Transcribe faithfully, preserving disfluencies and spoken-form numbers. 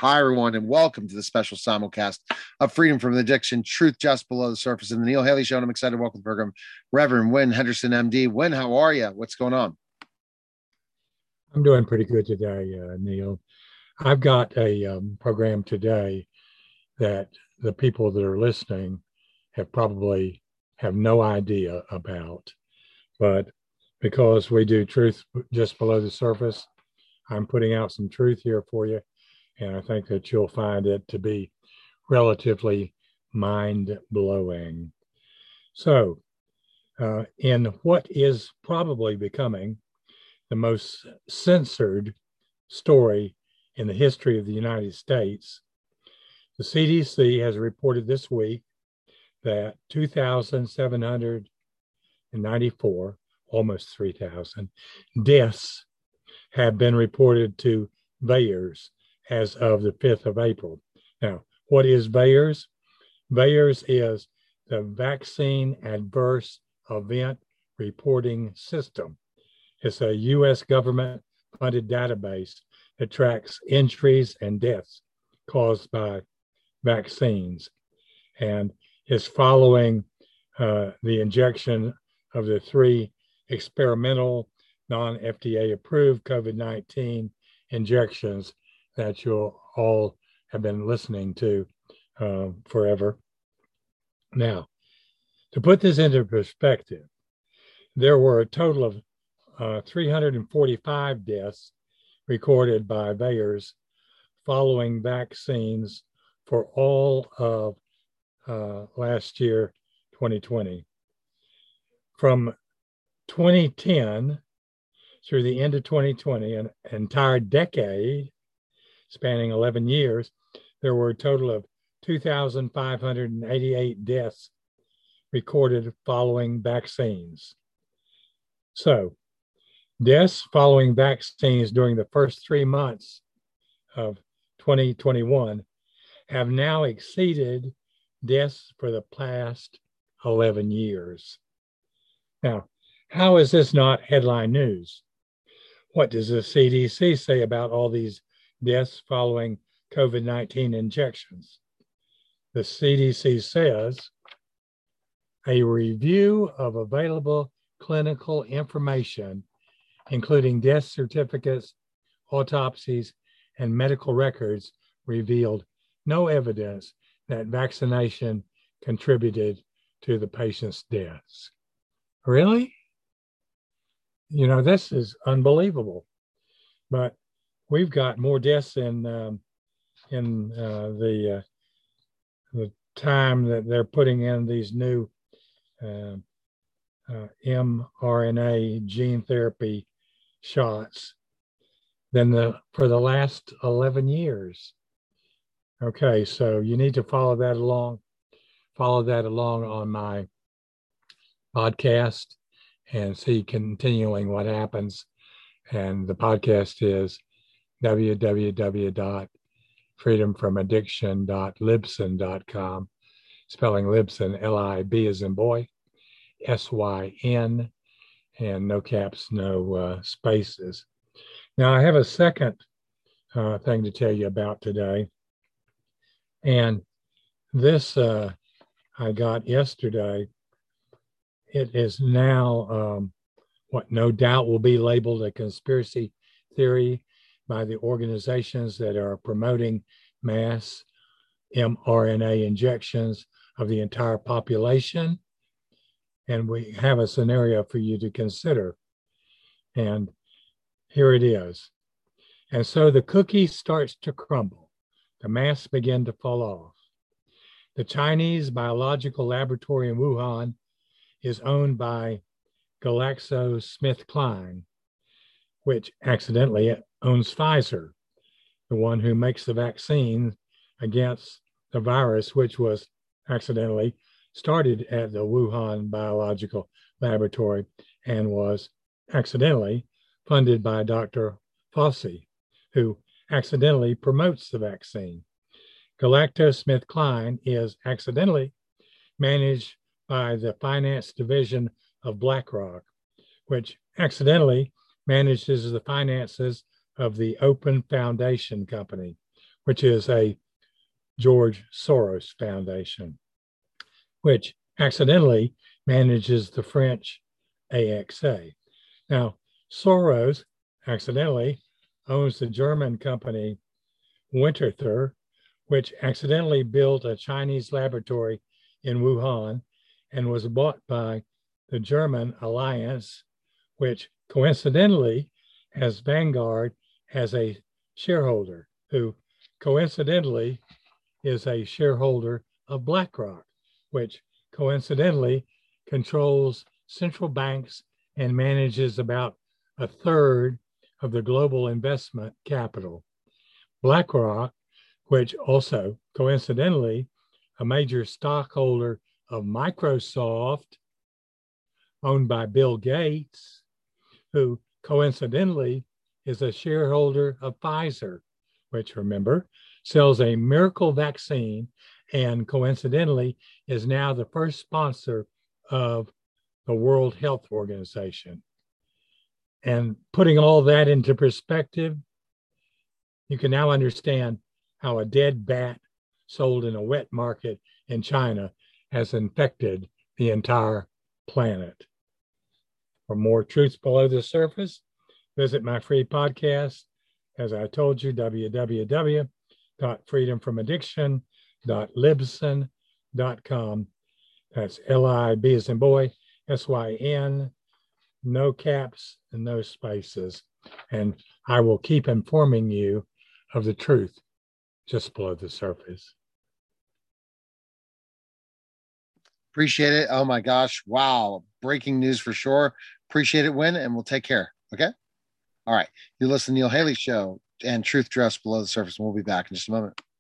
Hi, everyone, and welcome to the special simulcast of Freedom from Addiction, Truth Just Below the Surface, and the Neil Haley Show. And I'm excited to welcome the program Reverend Wynn Henderson, M D. Wynn, how are you? What's going on? I'm doing pretty good today, uh, Neil. I've got a um, program today that the people that are listening have probably have no idea about, but because we do Truth Just Below the Surface, I'm putting out some truth here for you, and I think that you'll find it to be relatively mind-blowing. So, uh, in what is probably becoming the most censored story in the history of the United States, the C D C has reported this week that two thousand seven hundred ninety-four, almost three thousand, deaths have been reported to VAERS as of the fifth of April. Now, what is VAERS? VAERS is the Vaccine Adverse Event Reporting System. It's a U S government-funded database that tracks injuries and deaths caused by vaccines, and is following uh, the injection of the three experimental non-F D A approved COVID nineteen injections that you'll all have been listening to uh, forever. Now, to put this into perspective, there were a total of uh, three hundred forty-five deaths recorded by VAERS following vaccines for all of uh, last year, twenty twenty. From twenty ten through the end of twenty twenty, an entire decade spanning eleven years, there were a total of two thousand five hundred eighty-eight deaths recorded following vaccines. So, deaths following vaccines during the first three months of twenty twenty-one have now exceeded deaths for the past eleven years. Now, how is this not headline news? What does the C D C say about all these deaths following COVID nineteen injections? The C D C says a review of available clinical information, including death certificates, autopsies, and medical records, revealed no evidence that vaccination contributed to the patient's deaths. Really? You know, this is unbelievable. But we've got more deaths in um, in uh, the uh, the time that they're putting in these new uh, uh, mRNA gene therapy shots than the for the last eleven years. Okay, so you need to follow that along, follow that along on my podcast and see continuing what happens. And the podcast is w w w dot freedom from addiction dot libsyn dot com, spelling Libsyn, L I B as in boy, S Y N, and no caps, no uh, spaces. Now, I have a second uh, thing to tell you about today. And this uh, I got yesterday. It is now um, what no doubt will be labeled a conspiracy theory by the organizations that are promoting mass mRNA injections of the entire population. And we have a scenario for you to consider. And here it is. And so the cookie starts to crumble. The masks begin to fall off. The Chinese biological laboratory in Wuhan is owned by GlaxoSmithKline, which accidentally owns Pfizer, the one who makes the vaccine against the virus, which was accidentally started at the Wuhan Biological Laboratory and was accidentally funded by Doctor Fauci, who accidentally promotes the vaccine. GlaxoSmithKline is accidentally managed by the finance division of BlackRock, which accidentally manages the finances of the Open Foundation Company, which is a George Soros Foundation, which accidentally manages the French A X A. Now, Soros accidentally owns the German company Winterthur, which accidentally built a Chinese laboratory in Wuhan and was bought by the German Alliance, which coincidentally has Vanguard as a shareholder, who coincidentally is a shareholder of BlackRock, which coincidentally controls central banks and manages about a third of the global investment capital. BlackRock, which also coincidentally a major stockholder of Microsoft, owned by Bill Gates, who coincidentally is a shareholder of Pfizer, which, remember, sells a miracle vaccine and coincidentally is now the first sponsor of the World Health Organization. And putting all that into perspective, you can now understand how a dead bat sold in a wet market in China has infected the entire planet. For more truths below the surface, visit my free podcast. As I told you, w w w dot freedom from addiction dot libsyn dot com. That's L I B as in boy, S Y N, no caps and no spaces. And I will keep informing you of the truth just below the surface. Appreciate it. Oh my gosh. Wow. Breaking news for sure. Appreciate it, Win, and we'll take care. Okay. All right. You listen to Neil Haley Show and Truth Just Below the Surface. And we'll be back in just a moment.